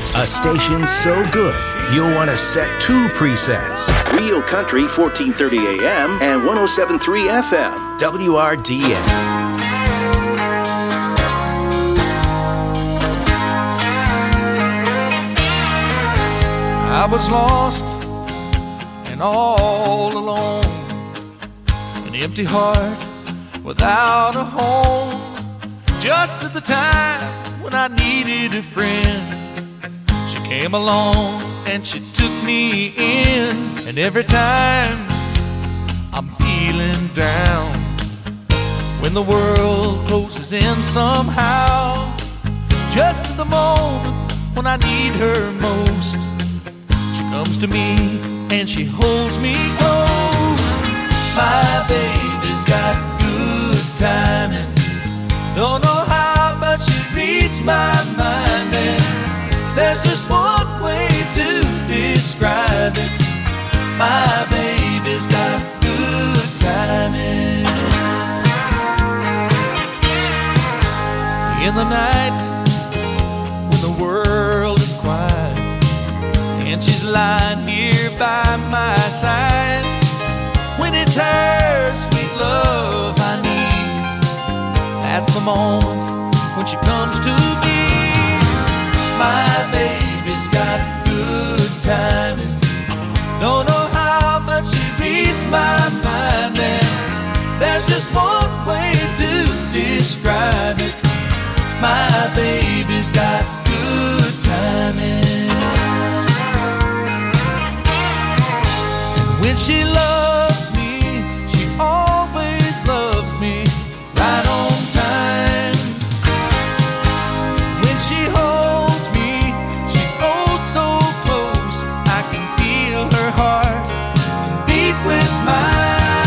A station so good, you'll want to set two presets. Real Country, fourteen thirty A M and one oh seven point three F M, W R D N. I was lost and all alone, an empty heart without a home, just at the time when I needed a friend. She came along and she took me in, and every time I'm feeling down, when the world closes in somehow, just at the moment when I need her most, she comes to me and she holds me close. My baby's got good timing, don't know how, but she reads my mind, and there's just one way to describe it. My baby's got good timing. In the night, when the world is quiet, and she's lying here by my side, when it's her sweet love I need, that's the moment when she comes to me. My baby's got good timing, don't know how, but she reads my mind, and there's just one way to describe it. My baby's got good timing. When she loves me, she always loves me right on time. When she holds me, she's oh so close, I can feel her heart beat with mine.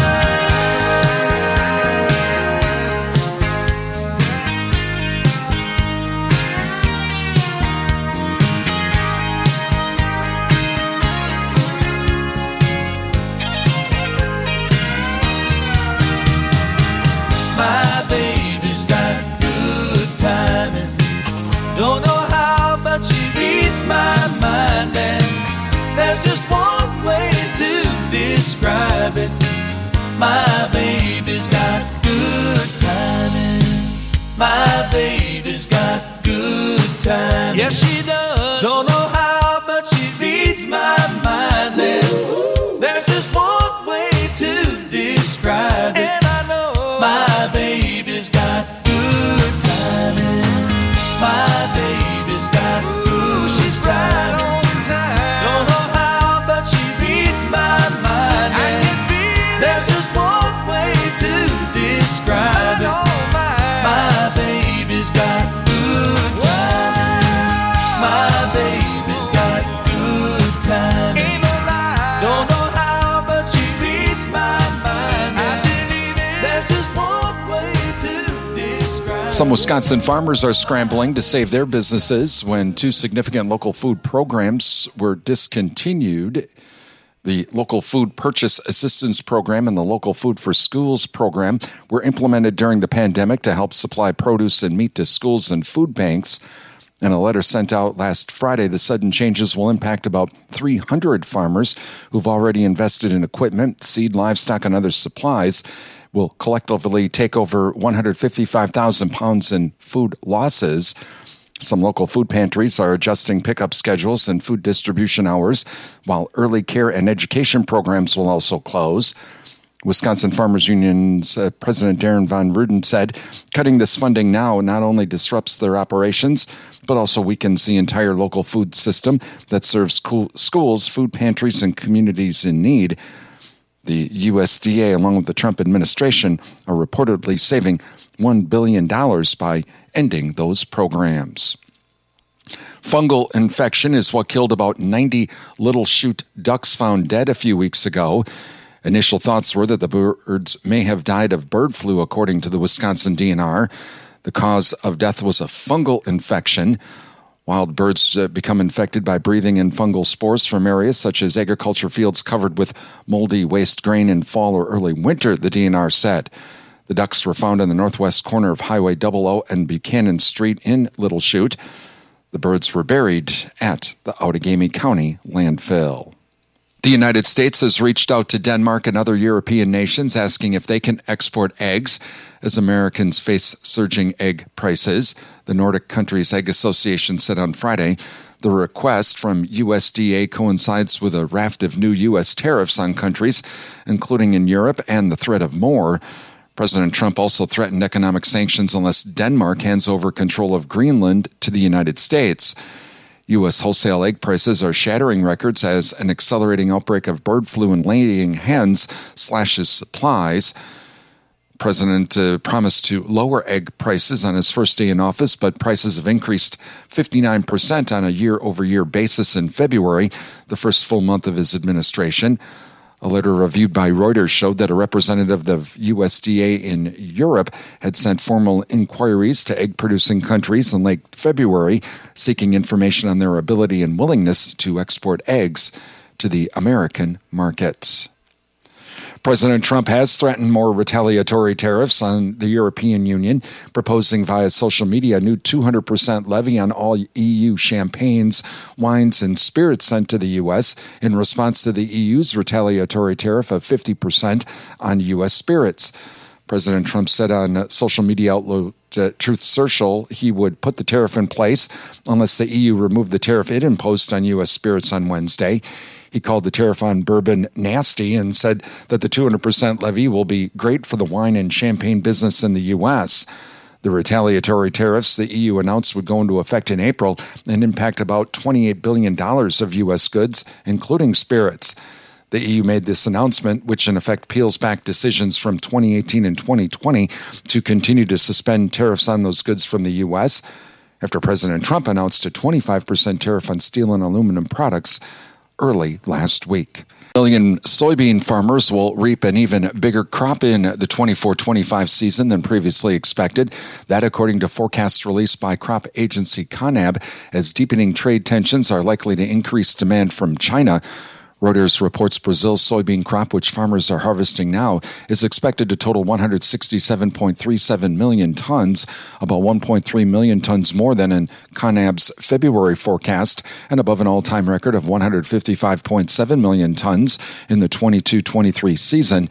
My baby's got good timing, don't know how, but she reads my mind, and there's just one way to describe it. My baby's got good timing. My baby's got good timing. Yes, she does. Don't know how, but she reads my mind, and there's just one way to describe it. And I know my baby's got good timing. My baby's got good, she's right on time. Don't know how, but she reads my mind, I can feel there's just one way to describe it. My baby's got good timing. My baby's got good timing. Ain't no lie. Don't know how, but she reads my mind, I believe it. There's just one way to describe. Some Wisconsin farmers are scrambling to save their businesses when two significant local food programs were discontinued. The Local Food Purchase Assistance Program and the Local Food for Schools program were implemented during the pandemic to help supply produce and meat to schools and food banks. In a letter sent out last Friday, the sudden changes will impact about three hundred farmers who've already invested in equipment, seed, livestock, and other supplies. Will collectively take over one hundred fifty-five thousand pounds in food losses. Some local food pantries are adjusting pickup schedules and food distribution hours, while early care and education programs will also close. Wisconsin Farmers Union's uh, President Darren Von Ruden said, cutting this funding now not only disrupts their operations, but also weakens the entire local food system that serves co- schools, food pantries, and communities in need. The U S D A, along with the Trump administration, are reportedly saving one billion dollars by ending those programs. Fungal infection is what killed about ninety little chute ducks found dead a few weeks ago. Initial thoughts were that the birds may have died of bird flu, according to the Wisconsin D N R. The cause of death was a fungal infection. Wild birds uh, become infected by breathing in fungal spores from areas such as agriculture fields covered with moldy waste grain in fall or early winter, the D N R said. The ducks were found on the northwest corner of Highway double oh and Buchanan Street in Little Chute. The birds were buried at the Outagamie County landfill. The United States has reached out to Denmark and other European nations asking if they can export eggs as Americans face surging egg prices. The Nordic Countries Egg Association said on Friday the request from U S D A coincides with a raft of new U S tariffs on countries, including in Europe, and the threat of more. President Trump also threatened economic sanctions unless Denmark hands over control of Greenland to the United States. U S wholesale egg prices are shattering records as an accelerating outbreak of bird flu in laying hens slashes supplies. President uh, promised to lower egg prices on his first day in office, but prices have increased fifty-nine percent on a year-over-year basis in February, the first full month of his administration. A letter reviewed by Reuters showed that a representative of the U S D A in Europe had sent formal inquiries to egg-producing countries in late February, seeking information on their ability and willingness to export eggs to the American market. President Trump has threatened more retaliatory tariffs on the European Union, proposing via social media a new two hundred percent levy on all E U champagnes, wines, and spirits sent to the U S in response to the E U's retaliatory tariff of fifty percent on U S spirits. President Trump said on social media outlet uh, Truth Social he would put the tariff in place unless the E U removed the tariff it imposed on U S spirits on Wednesday. He called the tariff on bourbon nasty and said that the two hundred percent levy will be great for the wine and champagne business in the U S. The retaliatory tariffs the E U announced would go into effect in April and impact about twenty-eight billion dollars of U S goods, including spirits. The E U made this announcement, which in effect peels back decisions from twenty eighteen and twenty twenty to continue to suspend tariffs on those goods from the U S, after President Trump announced a twenty-five percent tariff on steel and aluminum products early last week. Million soybean farmers will reap an even bigger crop in the twenty-four twenty-five season than previously expected. That according to forecasts released by crop agency CONAB, as deepening trade tensions are likely to increase demand from China. Reuters reports Brazil's soybean crop, which farmers are harvesting now, is expected to total one hundred sixty-seven point three seven million tons, about one point three million tons more than in CONAB's February forecast, and above an all-time record of one hundred fifty-five point seven million tons in the twenty-two twenty-three season.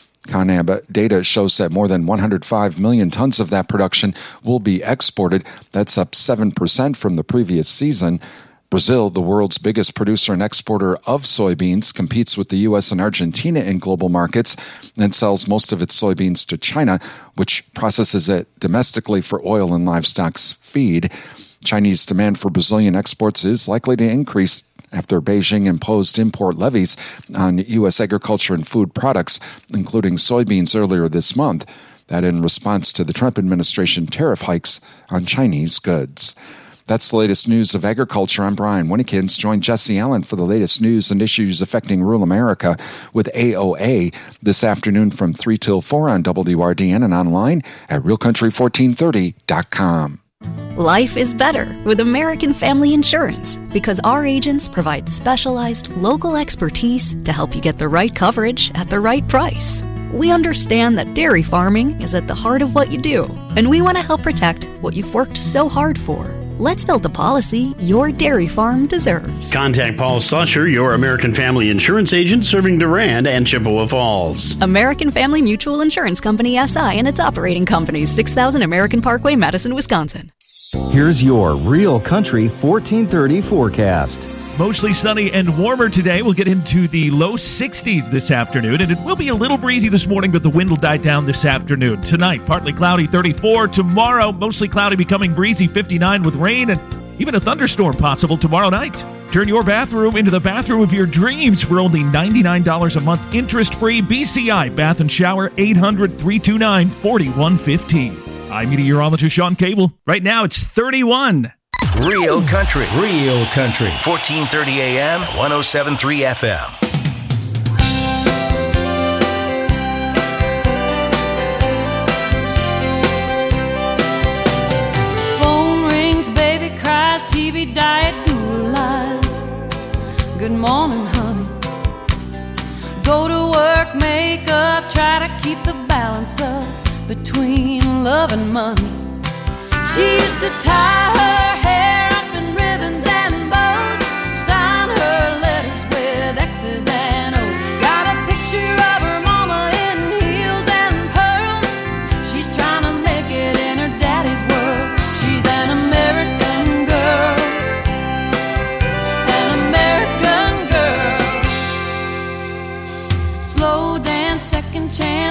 CONAB data shows that more than one hundred five million tons of that production will be exported. That's up seven percent from the previous season. Brazil, the world's biggest producer and exporter of soybeans, competes with the U S and Argentina in global markets and sells most of its soybeans to China, which processes it domestically for oil and livestock feed. Chinese demand for Brazilian exports is likely to increase after Beijing imposed import levies on U S agriculture and food products, including soybeans, earlier this month. That in response to the Trump administration tariff hikes on Chinese goods. That's the latest news of agriculture. I'm Brian Winnikins. Join Jesse Allen for the latest news and issues affecting rural America with A O A this afternoon from three till four on W R D N and online at real country fourteen thirty dot com. Life is better with American Family Insurance because our agents provide specialized local expertise to help you get the right coverage at the right price. We understand that dairy farming is at the heart of what you do, and we want to help protect what you've worked so hard for. Let's build the policy your dairy farm deserves. Contact Paul Slusher, your American Family Insurance agent serving Durand and Chippewa Falls. American Family Mutual Insurance Company, S I, and its operating companies, six thousand American Parkway, Madison, Wisconsin. Here's your Real Country fourteen thirty forecast. Mostly sunny and warmer today. We'll get into the low sixties this afternoon, and it will be a little breezy this morning, but the wind will die down this afternoon. Tonight, partly cloudy, thirty-four. Tomorrow, mostly cloudy, becoming breezy, fifty-nine, with rain and even a thunderstorm possible tomorrow night. Turn your bathroom into the bathroom of your dreams for only ninety-nine dollars a month, interest-free. B C I Bath and Shower, eight hundred, three two nine, four one five zero. I'm meteorologist Sean Cable. Right now, it's thirty-one. Real Country. Real Country. fourteen thirty A M, one oh seven point three F M. Phone rings, baby cries, T V diet, Google lies. Good morning, honey. Go to work, make up, try to keep the balance up between love and money. She used to tie her hair up and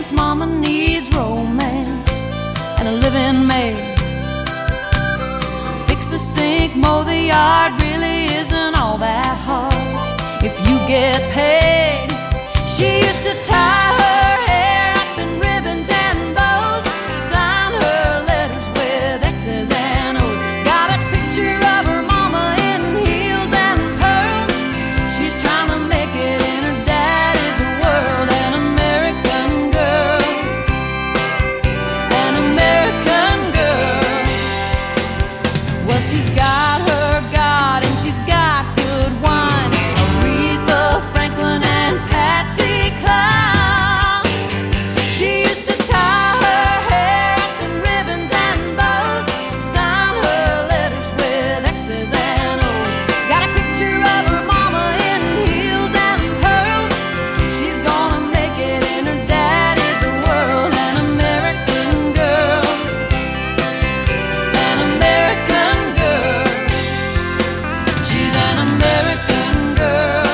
dance. Mama needs romance and a living maid. Fix the sink, mow the yard, really isn't all that hard if you get paid. She used to tie her hair up in ribbons and bows, sign her letters with X's and O's. Got a picture of her mama in heels and pearls. She's trying to make it in her daddy's world. An American girl, an American girl. Well, she's got her God and she's got good wine. Aretha Franklin and Patsy Cline. She used to tie her hair up in ribbons and bows, sign her letters with X's and O's. Got a picture of her mama in heels and pearls. She's gonna make it in her daddy's world. An American girl, an American girl. She's an American girl.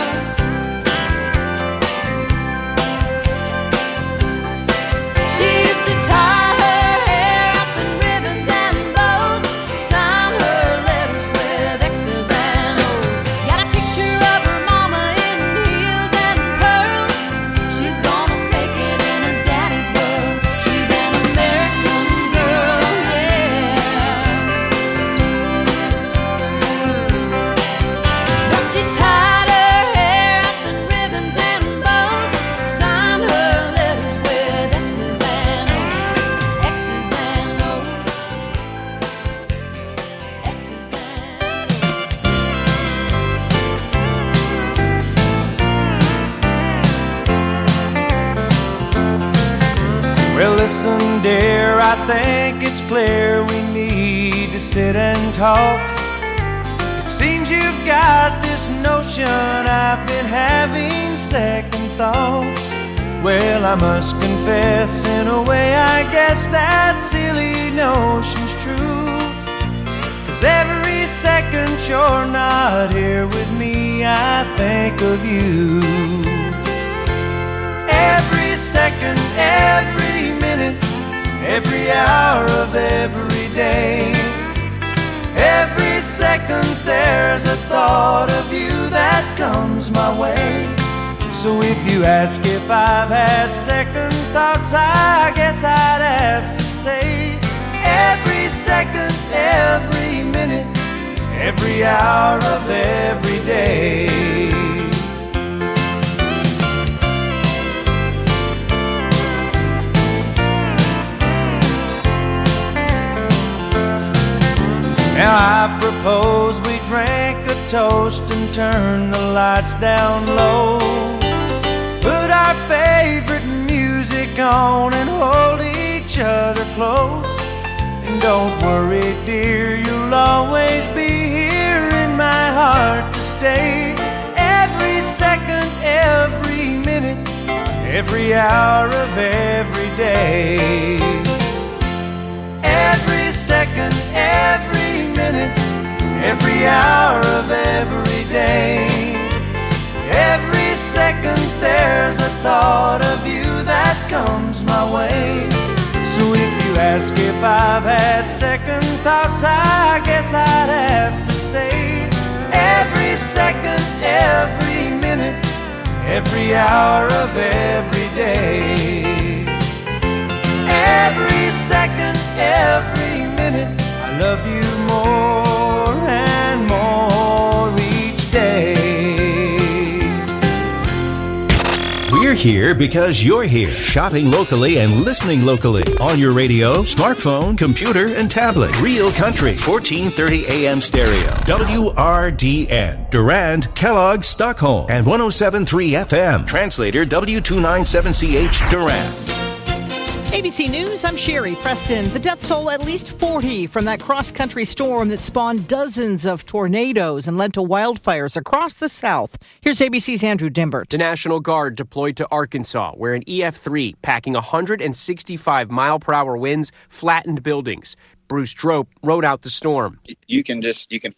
She used to tie her hair up in ribbons and bows, sign her letters with X's and O's. Got a picture of her mama in heels and pearls. She's gonna make it in her daddy's world. She's an American girl, yeah. But she tied her hair up in ribbons and bows, signed her letters with X's and O's, X's and O's, X's and Well, listen, dear, I think it's clear we need to sit and talk. It seems you've got this notion I've been having second thoughts. Well, I must confess, in a way, I guess that silly notion's true. 'Cause every second you're not here with me, I think of you. Every second, every minute, every hour of every day. Every second there's a thought of you that comes my way. So if you ask if I've had second thoughts, I guess I'd have to say every second, every minute, every hour of every day. Now I propose we drink a toast and turn the lights down low. Put our favorite music on and hold each other close. And don't worry, dear, you'll always be here in my heart to stay. Every second, every minute, every hour of every day. Every second, every minute, every hour of every day. Every second there's a thought of you that comes my way. So if you ask if I've had second thoughts, I guess I'd have to say every second, every minute, every hour of every day. Every second, every minute, I love you more and more each day. We're here because you're here, shopping locally and listening locally on your radio, smartphone, computer, and tablet. Real Country, fourteen thirty A M stereo, W R D N, Durand, Kellogg, Stockholm, and one oh seven point three F M. Translator W two ninety-seven C H, Durand. A B C News, I'm Sherry Preston. The death toll at least forty from that cross-country storm that spawned dozens of tornadoes and led to wildfires across the South. Here's A B C's Andrew Dimbert. The National Guard deployed to Arkansas, where an E F three packing one hundred sixty-five mile per hour winds flattened buildings. Bruce Drope rode out the storm. You can just, you can